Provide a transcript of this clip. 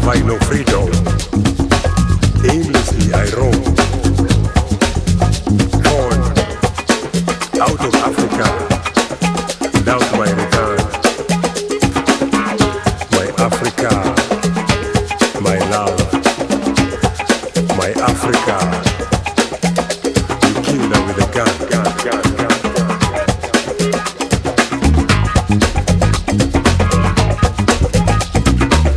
find no freedom. Aimlessly I roam. Born out of Africa.